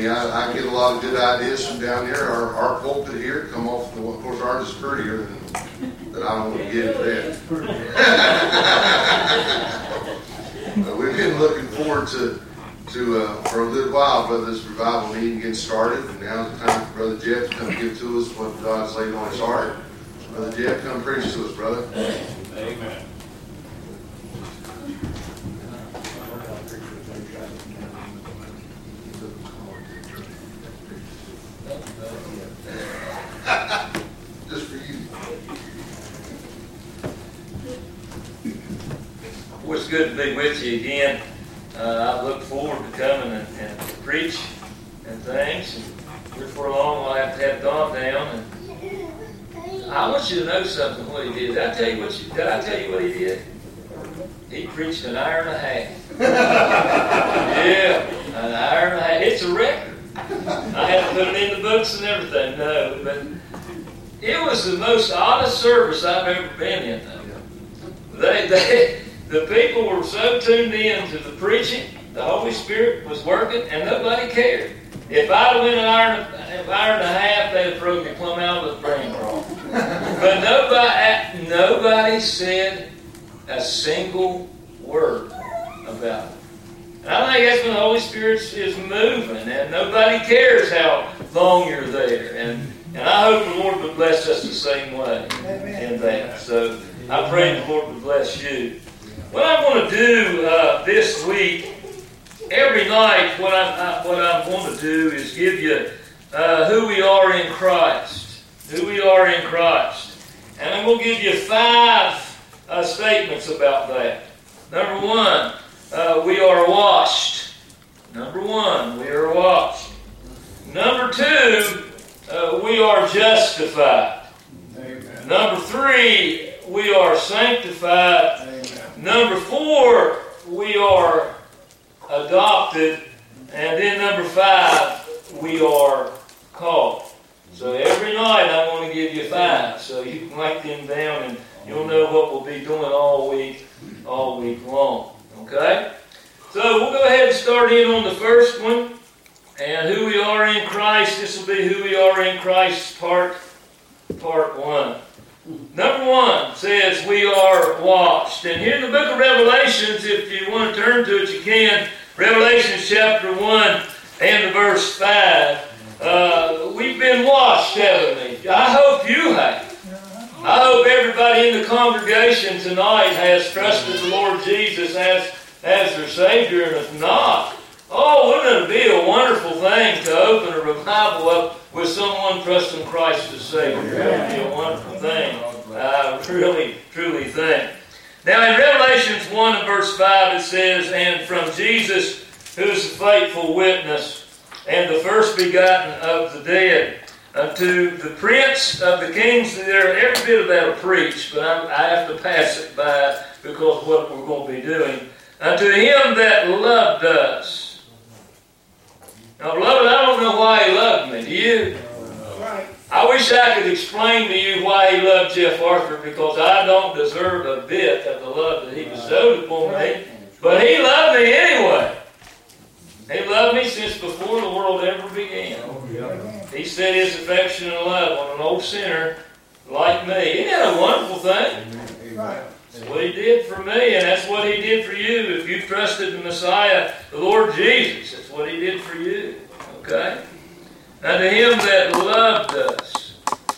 me. I get a lot of good ideas from down here. Our pulpit here come off. Of course, ours is prettier than I don't want to get into that. We've been looking forward to for a little while, Brother, this revival meeting getting started, and now's the time for Brother Jeff to come give to us what God's laid on his heart. Brother Jeff, come preach to us, brother. Amen. Just for you. Well, it's good to be with you again. I've looked forward to coming and preach and things. And before long, I'll have to have Don down. And I want you to know something. What he did? Did I tell you what he did? He preached an hour and a half. Yeah, an hour and a half. It's a record. I had to put it in the books and everything. No, but it was the most honest service I've ever been in. The people were so tuned in to the preaching, the Holy Spirit was working, and nobody cared. If I'd have went an hour and a half, they'd have thrown me plumb out with a brain crawl. But nobody said a single word about it. And I think that's when the Holy Spirit is moving, and nobody cares how long you're there. And I hope the Lord would bless us the same way in that. So I pray the Lord would bless you. What I'm going to do this week, every night, what I'm going to do is give you who we are in Christ. Who we are in Christ. And I'm going to give you 5 statements about that. Number 1, we are washed. Number 1, we are washed. Number 2, we are justified. Amen. Number 3, we are sanctified. Amen. Number 4, we are adopted. And then number 5, we are called. So every night I'm going to give you 5. So you can write them down and you'll know what we'll be doing all week long. Okay? So we'll go ahead and start in on the first one. And who we are in Christ. This will be who we are in Christ, part 1. Number 1 says we are washed. And here in the book of Revelations, if you want to turn to it, you can. Revelation chapter 1 and verse 5. We've been washed, haven't we? I hope you have. I hope everybody in the congregation tonight has trusted the Lord Jesus as their Savior. And if not, wouldn't it be a wonderful thing to open a revival up with someone trusting Christ as Savior? It would be a wonderful thing. I really, truly think. Now in Revelations 1 and verse 5 it says, and from Jesus, who is the faithful witness, and the first begotten of the dead, unto the Prince of the Kings. There, every bit of that will preach, but I have to pass it by because of what we're going to be doing. Unto him that loved us. Now, beloved, I don't know why he loved me. Do you? Right. I wish I could explain to you why he loved Jeff Arthur, because I don't deserve a bit of the love that he bestowed upon me. But he loved me anyway. He loved me since before the world ever began. He set his affection and love on an old sinner like me. Isn't that a wonderful thing? That's what he did for me, and that's what he did for you. If you trusted the Messiah, the Lord Jesus, that's what he did for you. Okay? Unto him that loved us,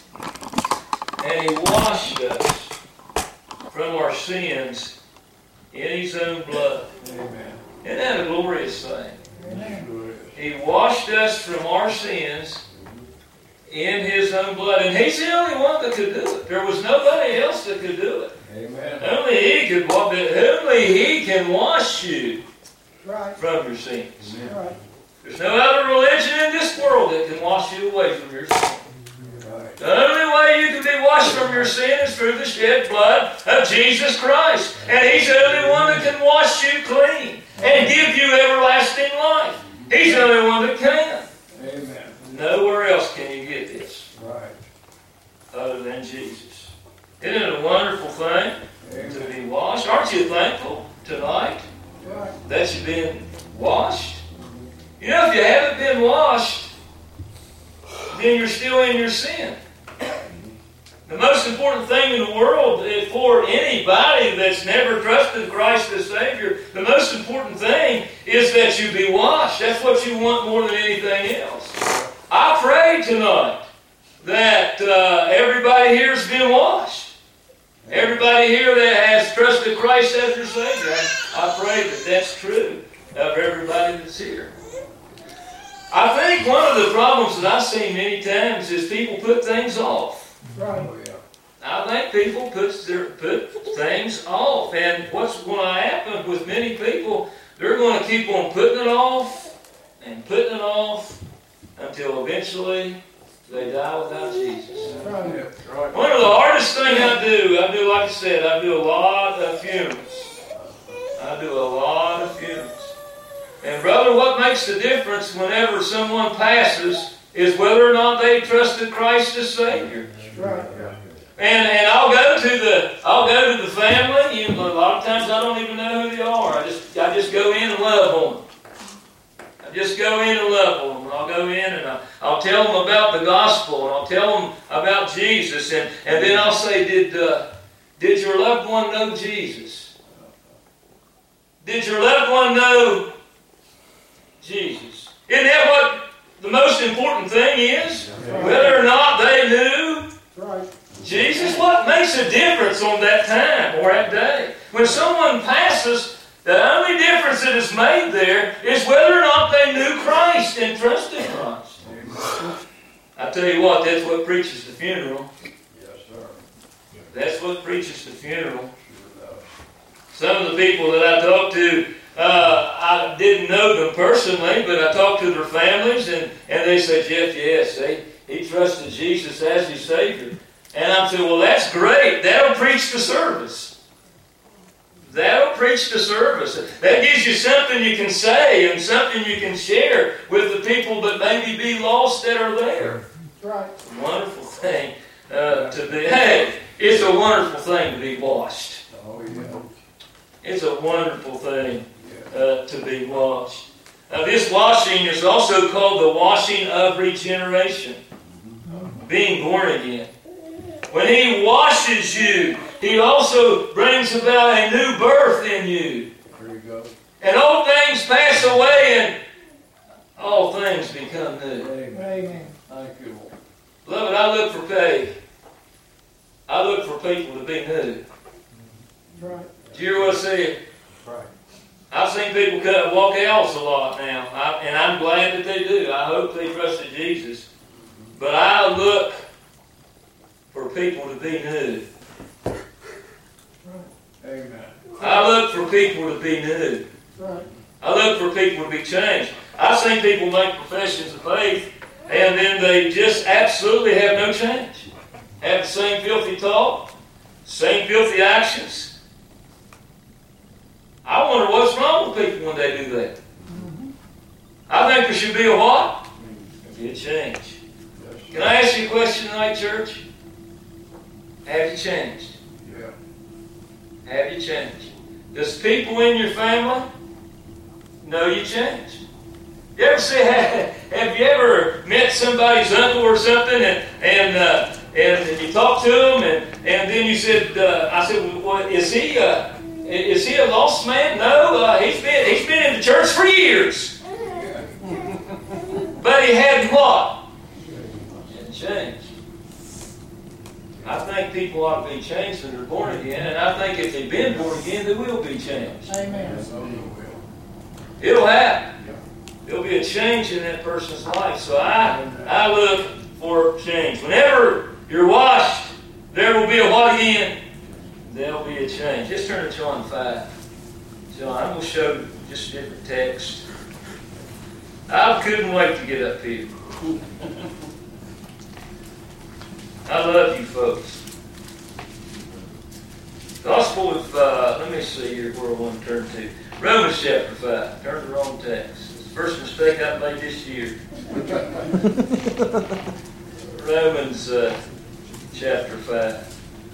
and he washed us from our sins in his own blood. Amen. Isn't that a glorious thing? Amen. He washed us from our sins in his own blood. And he's the only one that could do it. There was nobody else that could do it. Amen. Only he can wash you from your sins. Right. There's no other religion in this world that can wash you away from your sin. Right. The only way you can be washed from your sin is through the shed blood of Jesus Christ. And he's the only one that can wash you clean and give you everlasting life. He's the only one that can. Amen. Nowhere else can you get this. Right. Other than Jesus. Isn't it a wonderful thing? Amen. To be washed? Aren't you thankful tonight Right. that you've been washed? You know, if you haven't haven't been washed, then you're still in your sin. The most important thing in the world for anybody that's never trusted Christ as Savior, the most important thing is that you be washed. That's what you want more than anything else. I pray tonight that everybody here has been washed. Everybody here that has trusted Christ as their Savior. I pray that that's true of everybody that's here. I think one of the problems that I've seen many times is people put things off. Right. I think people put things off. And what's going to happen with many people, they're going to keep on putting it off and putting it off until eventually they die without Jesus. Right. One of the hardest things I do, like I said, I do a lot of funerals. I do a lot of funerals. And brother, what makes the difference whenever someone passes is whether or not they trusted Christ as Savior. Right. And I'll go to the family. A lot of times I don't even know who they are. I just go in and love on them. I just go in and love on them. I'll go in and I'll tell them about the gospel, and I'll tell them about Jesus, and then I'll say, did your loved one know Jesus? Did your loved one know Jesus? Isn't that what the most important thing is? Whether or not they knew Jesus? What makes a difference on that time or that day? When someone passes, the only difference that is made there is whether or not they knew Christ and trusted Christ. I tell you what, that's what preaches the funeral. Yes, sir. That's what preaches the funeral. Some of the people that I talked to, I didn't know them personally, but I talked to their families, and they said, Jeff, yes, he trusted Jesus as his Savior. And I'm saying, well, that's great. That'll preach the service. That'll preach the service. That gives you something you can say and something you can share with the people that maybe be lost that are there. Right. It's a wonderful thing to be. Hey, it's a wonderful thing to be washed. Oh, yeah. It's a wonderful thing to be washed. Now, this washing is also called the washing of regeneration. Being born again. When He washes you, He also brings about a new birth in you. There you go. And old things pass away and all things become new. Amen. Thank you, Lord. Beloved, I look for faith. I look for people to be new. Right. Do you hear what I said? Right. I've seen people walk out a lot now, and I'm glad that they do. I hope they trusted Jesus. But I look for people to be new. Amen. I look for people to be new. Right. I look for people to be changed. I've seen people make professions of faith, and then they just absolutely have no change. Have the same filthy talk, same filthy actions. I wonder what's wrong with people when they do that. I think there should be a what? Be a change. Can I ask you a question tonight, church? Have you changed? Yeah. Have you changed? Does people in your family know you changed? You ever say, have you ever met somebody's uncle or something, and you talked to him, and then you said, I said, well, is he a lost man? No, he's been in the church for years. But he hadn't what? He hadn't changed. I think people ought to be changed when they're born again, and I think if they've been born again, they will be changed. Amen. It'll happen. There'll be a change in that person's life. So I look for change. Whenever you're washed, there will be a what again? There'll be a change. Just turn to John 5. John, I'm going to show just a different text. I couldn't wait to get up here. I love you folks. Gospel of, let me see here where I want to turn to. Romans chapter 5. Turn to the wrong text. It's the first mistake I've made this year. Romans chapter 5.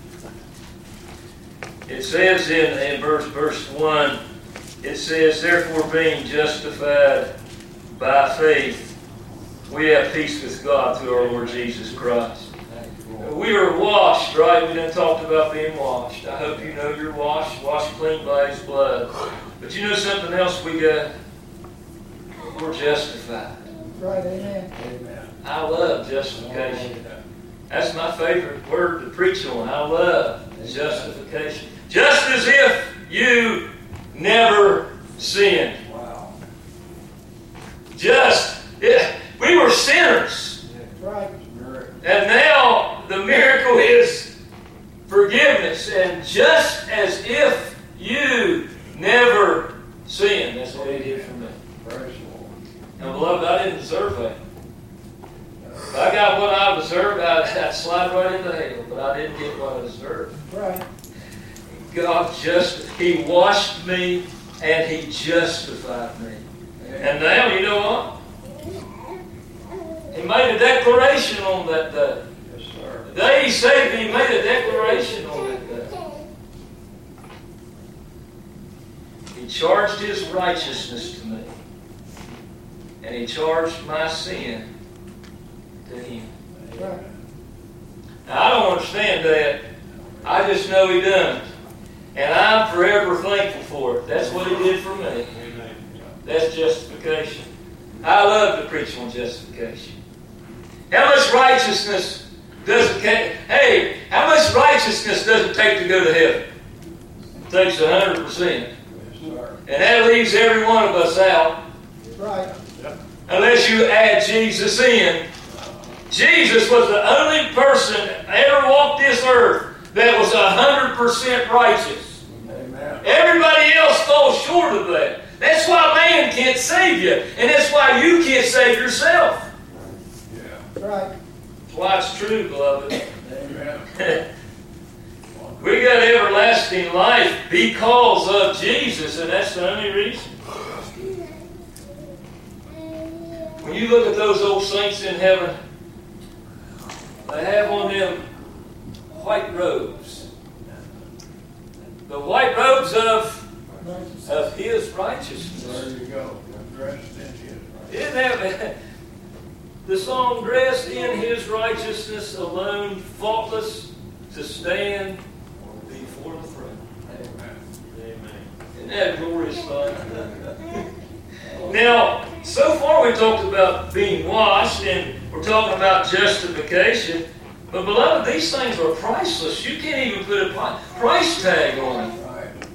It says in verse 1, it says, therefore being justified by faith, we have peace with God through our Lord Jesus Christ. We are washed, right? We done talked about being washed. I hope you know you're washed clean by His blood. But you know something else we got? We're justified. Right, amen. Amen. I love justification. That's my favorite word to preach on. I love justification. Just as if you never sinned. Wow. We were sinners. Right. And now the miracle is forgiveness. And just as if you never sinned. That's what He did for me. Praise the Lord. And beloved, I didn't deserve that. If I got what I deserved, I'd slide right into hell. But I didn't get what I deserved. Right. God He washed me and He justified me. And now, you know what? He made a declaration on that day. Yes, sir. The day He saved me, He made a declaration on that day. He charged His righteousness to me. And He charged my sin to Him. Right. Now, I don't understand that. I just know He done it. And I'm forever thankful for it. That's what He did for me. That's justification. I love to preach on justification. How much righteousness does it take? Hey, how much righteousness does it take to go to heaven? It takes 100%. Yes, sir. And that leaves every one of us out. Right. Unless you add Jesus in. Jesus was the only person ever walked this earth that was 100% righteous. Amen. Everybody else falls short of that. That's why man can't save you. And that's why you can't save yourself. Yeah. Right. That's why it's true, beloved. Amen. We got everlasting life because of Jesus, and that's the only reason. When you look at those old saints in heaven, they have on them white robes. The white robes of His righteousness. There you go. Dressed in His Didn't have the song dressed in His righteousness alone, faultless to stand before the throne. Amen. Isn't that glorious thought? Now, so far we've talked about being washed and we're talking about justification. But beloved, these things are priceless. You can't even put a price tag on it.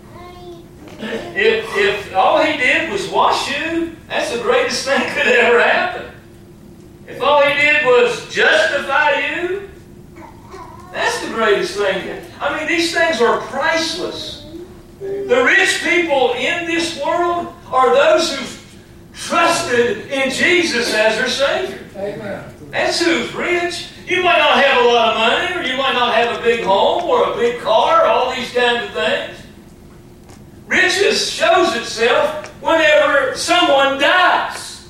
If all He did was wash you, that's the greatest thing that could ever happen. If all He did was justify you, that's the greatest thing. I mean, these things are priceless. The rich people in this world are those who've trusted in Jesus as their Savior. Amen. That's who's rich. You might not have a lot of money, or you might not have a big home, or a big car, all these kinds of things. Riches shows itself whenever someone dies.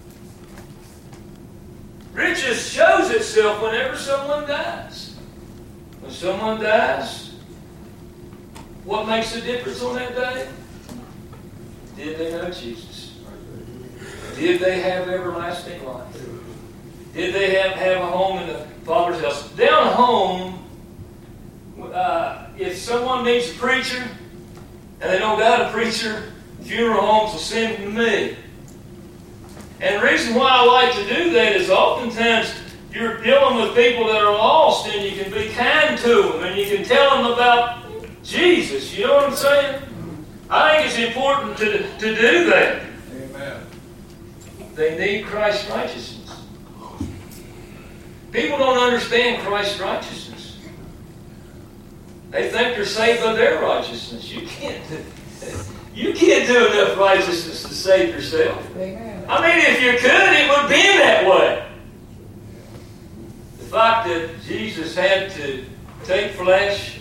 Riches shows itself whenever someone dies. When someone dies, what makes the difference on that day? Did they know Jesus? Did they have everlasting life? Did they have a home in the Father's house? Down home, if someone needs a preacher and they don't got a preacher, funeral homes will send them to me. And the reason why I like to do that is oftentimes you're dealing with people that are lost and you can be kind to them and you can tell them about Jesus. You know what I'm saying? I think it's important to do that. Amen. They need Christ's righteousness. People don't understand Christ's righteousness. They think they're saved by their righteousness. You can't do enough righteousness to save yourself. Amen. I mean, if you could, it would be that way. The fact that Jesus had to take flesh,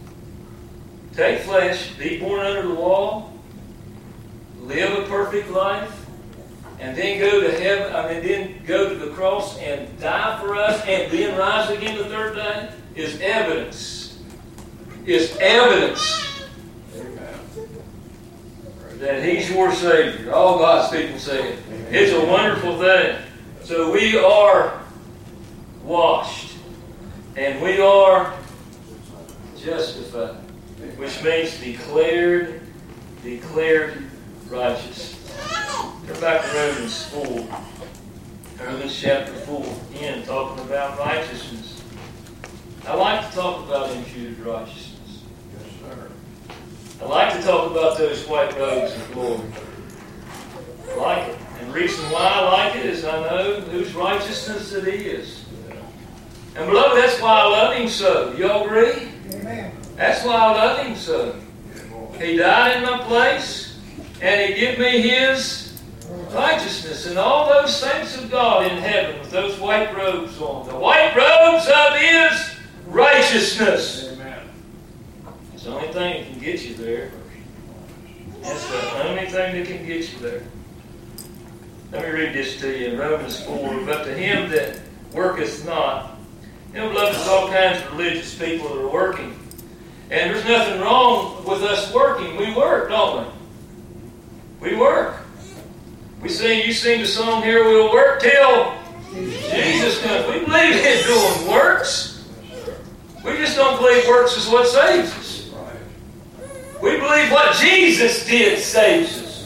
be born under the law, live a perfect life, and then go to heaven, then go to the cross and die for us, and then rise again the third day, is evidence. Is evidence. Amen. that He's your Savior. All God's people say it. It's a wonderful thing. So we are washed. And we are justified. Which means declared righteous. Turn back to Romans 4. Romans chapter 4. Again, talking about righteousness. I like to talk about imputed righteousness. Yes, sir. I like to talk about those white robes of glory. I like it. And the reason why I like it is I know whose righteousness it is. And beloved, that's why I love Him so. You all agree? Amen. That's why I love Him so. He died in my place, and He gave me His righteousness. And all those saints of God in heaven with those white robes on. The white robes of His righteousness. Amen. It's the only thing that can get you there. That's the only thing that can get you there. Let me read this to you in Romans 4. But to him that worketh not. You know, beloved, there's all kinds of religious people that are working. And there's nothing wrong with us working. We work, don't we? We work. You sing the song, Here We'll Work Till Jesus comes. We believe in doing works. We just don't believe works is what saves us. We believe what Jesus did saves us.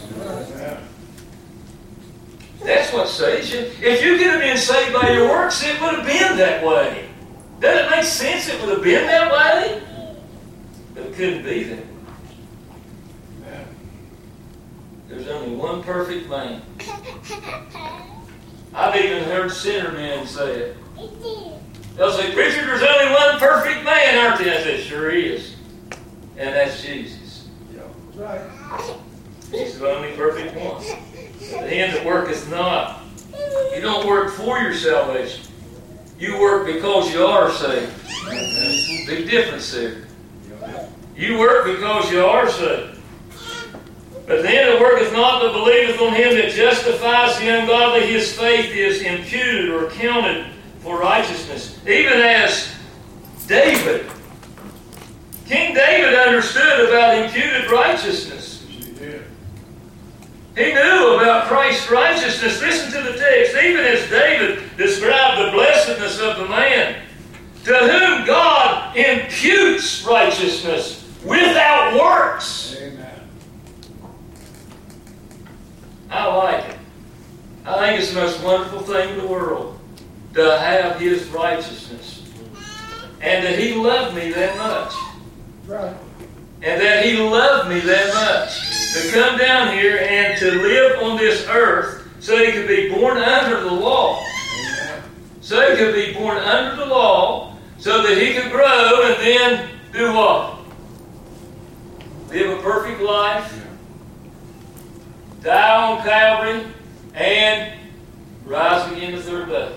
That's what saves you. If you could have been saved by your works, it would have been that way. Doesn't it make sense it would have been that way? But it couldn't be that way. There's only one perfect man. I've even heard sinner men say it. They'll say, Preacher, there's only one perfect man, aren't there? I said, sure is. And that's Jesus. Right. He's the only perfect one. The hand that worketh not. You don't work for your salvation. You work because you are saved. Big difference there. You work because you are saved. But the hand that worketh not, but believeth on Him that justifies the ungodly, his faith is imputed or counted for righteousness. Even as David. King David understood about imputed righteousness. He knew about Christ's righteousness. Listen to the text. Even as David described the blessedness of the man to whom God imputes righteousness without works. Amen. I like it. I think it's the most wonderful thing in the world to have His righteousness. And that He loved me that much. Right. And that He loved me that much. To come down here and to live on this earth so He could be born under the law. So He could be born under the law so that He could grow and then do what? Live a perfect life. Die on Calvary and rise again the third day.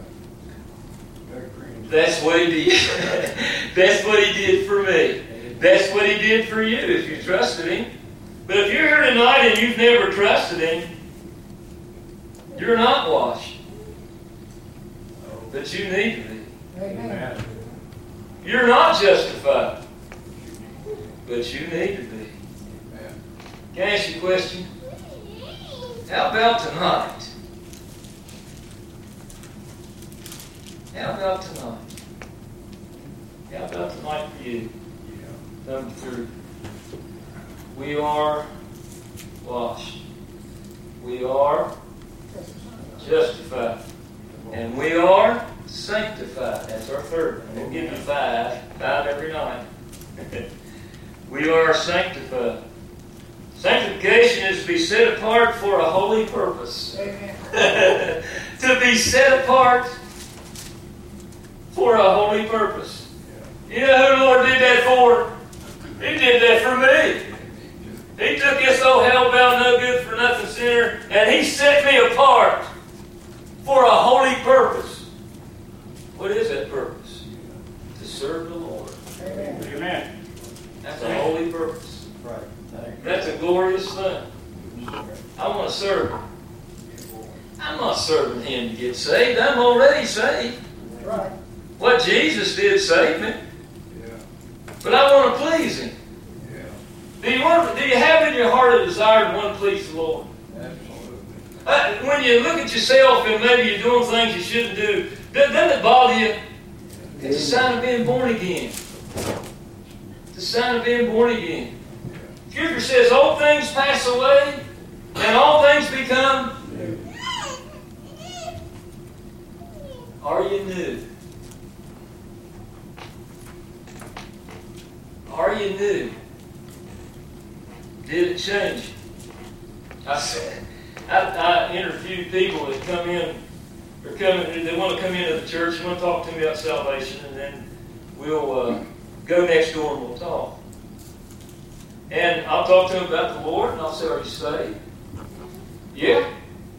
That's what He did. That's what He did for me. That's what He did for you if you trusted Him. But if you're here tonight and you've never trusted Him, you're not washed. But you need to be. Amen. You're not justified. But you need to be. Can I ask you a question? How about tonight? How about tonight? How about tonight for you? Number 3. We are washed. We are justified. And we are sanctified. That's our 3rd. And we'll give you 5 every night. We are sanctified. Sanctification is to be set apart for a holy purpose. Amen. To be set apart for a holy purpose. You know who the Lord did that for? He did that for me. He took this old hell-bound, no good for nothing sinner, and He set me apart for a holy purpose. What is that purpose? To serve the Lord. Amen. That's a holy purpose. Right. That's a glorious thing. I want to serve Him. I'm not serving Him to get saved. I'm already saved. Right. What Jesus did saved me. Yeah. But I want to please Him. Yeah. Do you have in your heart a desire to want to please the Lord? Absolutely. When you look at yourself and maybe you're doing things you shouldn't do, doesn't it bother you? It's a sign of being born again. It's a sign of being born again. Scripture says, old things pass away, and all things become. Are you new? Are you new? Did it change? I interviewed people that come in, they want to come into the church, they want to talk to me about salvation, and then we'll go next door and we'll talk. And I'll talk to them about the Lord, and I'll say, are you saved? Yeah.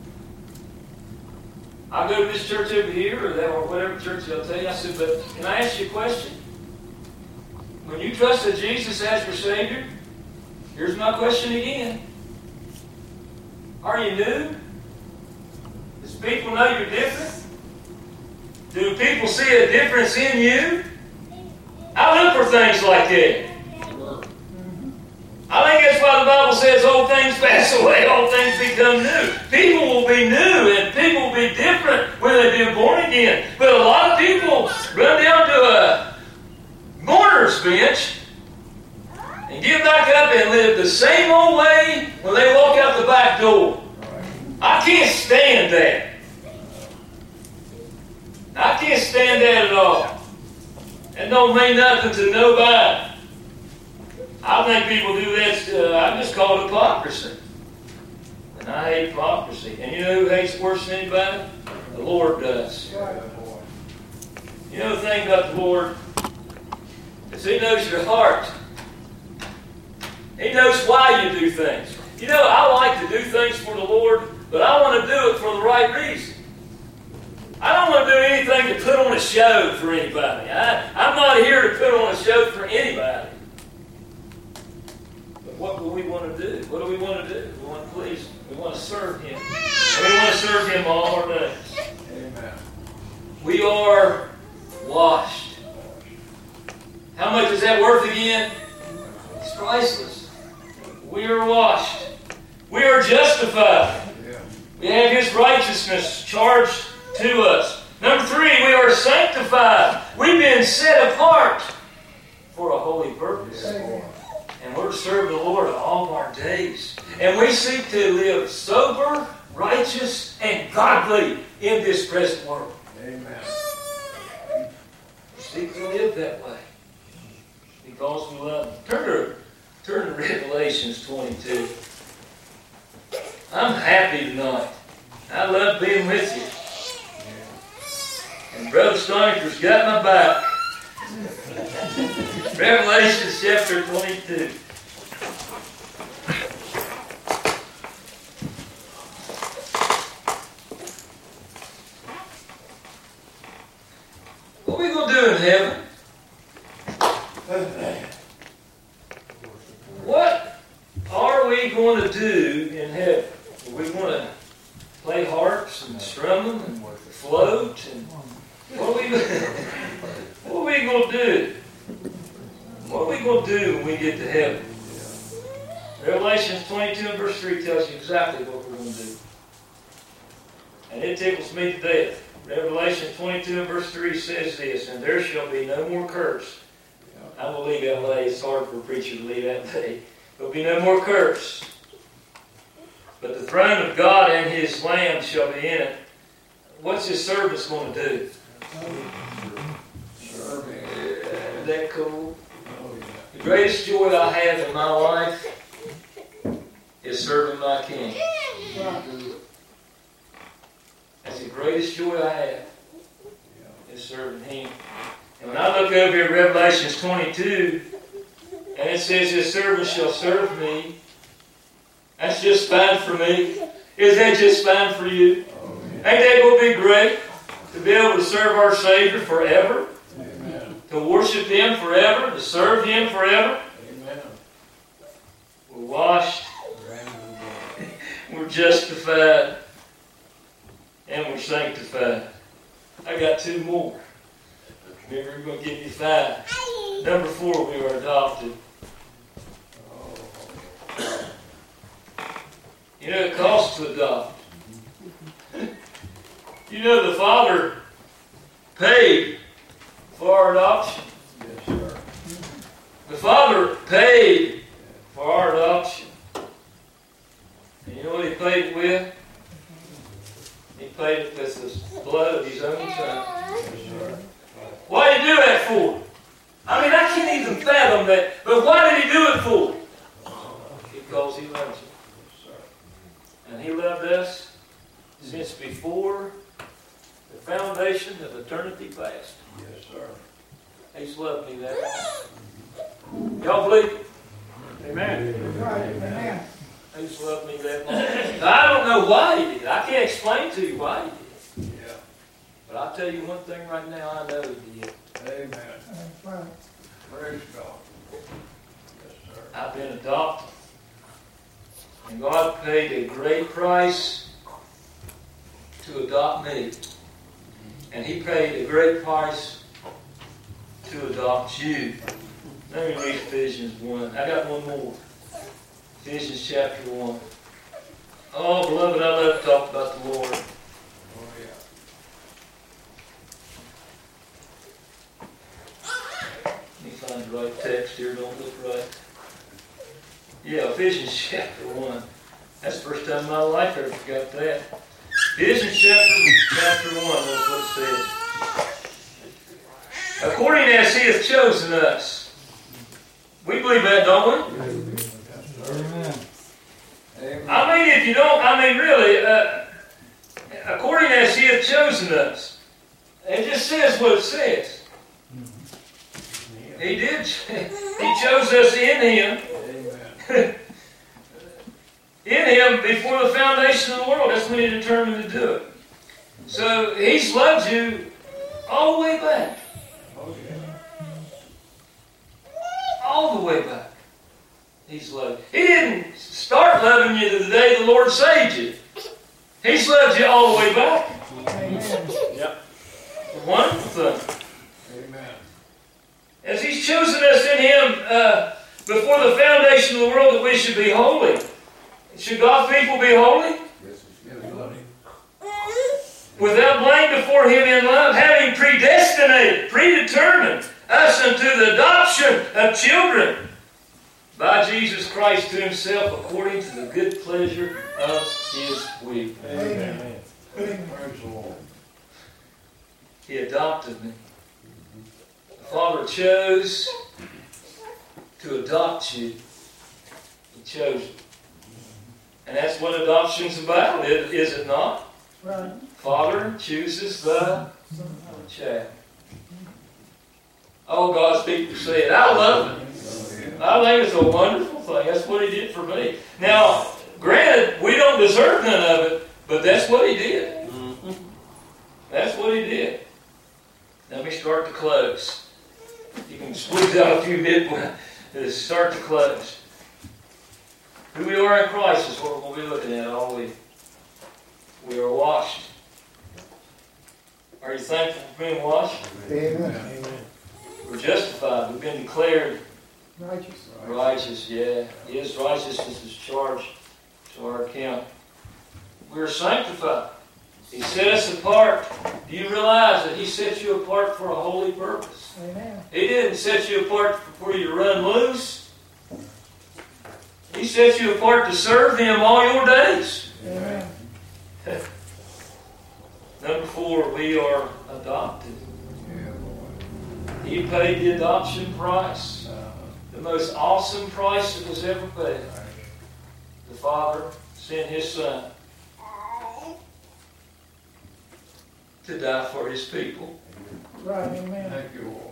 I go to this church over here, or whatever church they'll tell you. I said, but can I ask you a question? When you trusted Jesus as your Savior, here's my question again. Are you new? Does people know you're different? Do people see a difference in you? I look for things like that. I think that's why the Bible says old things pass away, all things become new. People will be new and people will be different when they be born again. But a lot of people run down to a mourner's bench and get back up and live the same old way when they walk out the back door. I can't stand that. I can't stand that at all. It don't mean nothing to nobody. I think people do that. I just call it hypocrisy. And I hate hypocrisy. And you know who hates it worse than anybody? The Lord does. You know the thing about the Lord? Is He knows your heart. He knows why you do things. You know, I like to do things for the Lord, but I want to do it for the right reason. I don't want to do anything to put on a show for anybody. I'm not here to put on a show for anybody. But what do we want to do? What do we want to do? We want to please Him. We want to serve Him. And we want to serve Him all our days. Amen. We are washed. How much is that worth again? It's priceless. We are washed. We are justified. Yeah. We have His righteousness charged to us. Number 3, we are sanctified. We've been set apart for a holy purpose. And we're to serve the Lord all of our days. And we seek to live sober, righteous, and godly in this present world. Amen. We seek to live that way because we love Him. Turn to Revelations 22. I'm happy tonight. I love being with you. And Brother Stoneker's got my back. Revelation chapter 22. What are we going to do in heaven? What are we going to do in heaven? Are we going to play harps and strum them and float? And what are we going to do? What are we going to do when we get to heaven? Revelation 22 and verse 3 tells you exactly what we're going to do. And it tickles me to death. Revelation 22 and verse 3 says this, and there shall be no more curse. I will leave that lay. It's hard for a preacher to leave that lay. There will be no more curse. But the throne of God and His Lamb shall be in it. What's His servants going to do? Isn't that cool? The greatest joy I have in my life is serving my King. That's the greatest joy I have, is serving Him. And when I look over here at Revelation 22, and it says, His servants shall serve me, that's just fine for me. Is that just fine for you? Ain't that going to be great? To be able to serve our Savior forever? Amen. To worship Him forever? To serve Him forever? Amen. We're washed. We're justified. And we're sanctified. I got 2 more. Remember, we're going to give you 5. Number 4, we are adopted. You know, it costs to adopt. You know, the Father paid for our adoption. Yes, sir. The Father paid for our adoption. And you know what He paid it with? He paid it with the blood of His own Son. Yes, sir. Why did He do that for? I mean, I can't even fathom that. But why did He do it for? Because He loves us. Yes, sir. And He loved us since before the foundation of eternity past. Yes, sir. He's loved me that long. Y'all believe it? Amen. Right. Amen. He's loved me that long. Now, I don't know why He did. I can't explain to you why He did. Yeah. But I'll tell you one thing right now, I know He did. Amen. Praise God. Yes, sir. I've been adopted. And God paid a great price to adopt me. And He paid a great price to adopt you. Let me read Ephesians 1. I got one more. Ephesians chapter 1. Oh, beloved, I love to talk about the Lord. Oh, yeah. Let me find the right text here. Don't look right. Yeah, Ephesians chapter 1. That's the first time in my life I ever forgot that. Ephesians chapter 1, that's what it says. According as He hath chosen us. We believe that, don't we? Amen. Amen. I mean, if you don't, really, according as He hath chosen us. It just says what it says. He did. He chose us in Him. Amen. In Him before the foundation of the world. That's when He determined to do it. So He's loved you all the way back. Oh, yeah. All the way back. He's loved you. He didn't start loving you the day the Lord saved you. He's loved you all the way back. Amen. Yep. A wonderful thing. Amen. As He's chosen us in Him before the foundation of the world that we should be holy. Should God's people be holy? Yes, buddy. Without blame before Him in love, having predestinated, predetermined us unto the adoption of children by Jesus Christ to Himself according to the good pleasure of His will. Amen. Praise the Lord. He adopted me. The Father chose to adopt you. He chose you. And that's what adoption's about, is it not? Right. Father chooses the child. Oh, God's people say it. I love it. I think it's a wonderful thing. That's what He did for me. Now, granted, we don't deserve none of it, but that's what He did. That's what He did. Let me start to close. You can squeeze out a few bit. Start to close. Who we are in Christ is what we'll be looking at all week. We are washed. Are you thankful for being washed? Amen. We're justified. We've been declared Righteous. righteous. Yeah. His righteousness is charged to our account. We're sanctified. He set us apart. Do you realize that He set you apart for a holy purpose? Amen. He didn't set you apart for you to run loose. He set you apart to serve Him all your days. Amen. Number 4, we are adopted. Yeah, Lord. He paid the adoption price. The most awesome price that was ever paid. The Father sent His Son to die for His people. Right. Amen. Thank you, Lord.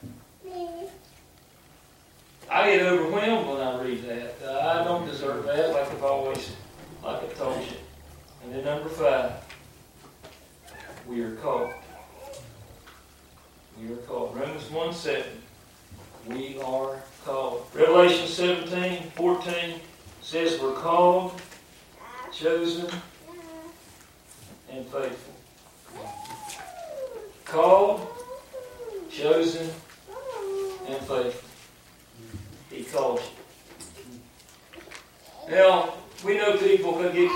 I get overwhelmed when I read that. I don't deserve that, like I've told you. And then number 5, we are called. We are called. Romans 1:7. We are called. Revelation 17:14 says we're called, chosen, and faithful. Called, chosen, and faithful. He called you. Now, we know people can get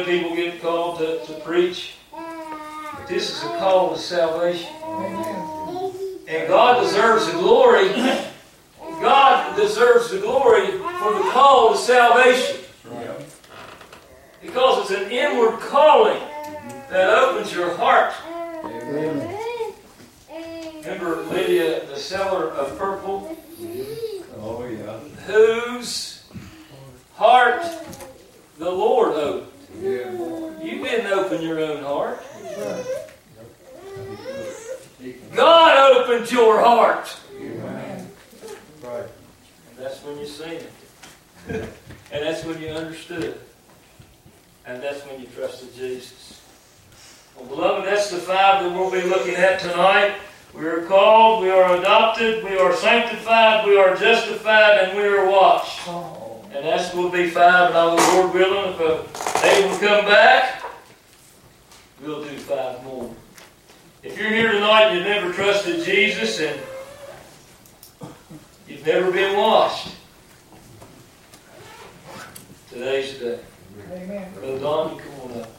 people get called to preach. But this is a call to salvation. Amen. And God deserves the glory. God deserves the glory for the call to salvation. Because it's an inward calling that opens your heart. Remember Lydia, the seller of purple? Oh, yeah. Whose heart the Lord opened. Yeah. You didn't open your own heart. God opened your heart. Amen. Right. And that's when you seen it. And that's when you understood. And that's when you trusted Jesus. Well, beloved, that's the 5 that we'll be looking at tonight. We are called, we are adopted, we are sanctified, we are justified, and we are washed. And that's will be 5, and the Lord willing, if I'm able to come back, we'll do 5 more. If you're here tonight and you've never trusted Jesus and you've never been washed, today's the day. Amen. Brother Don, you come on up.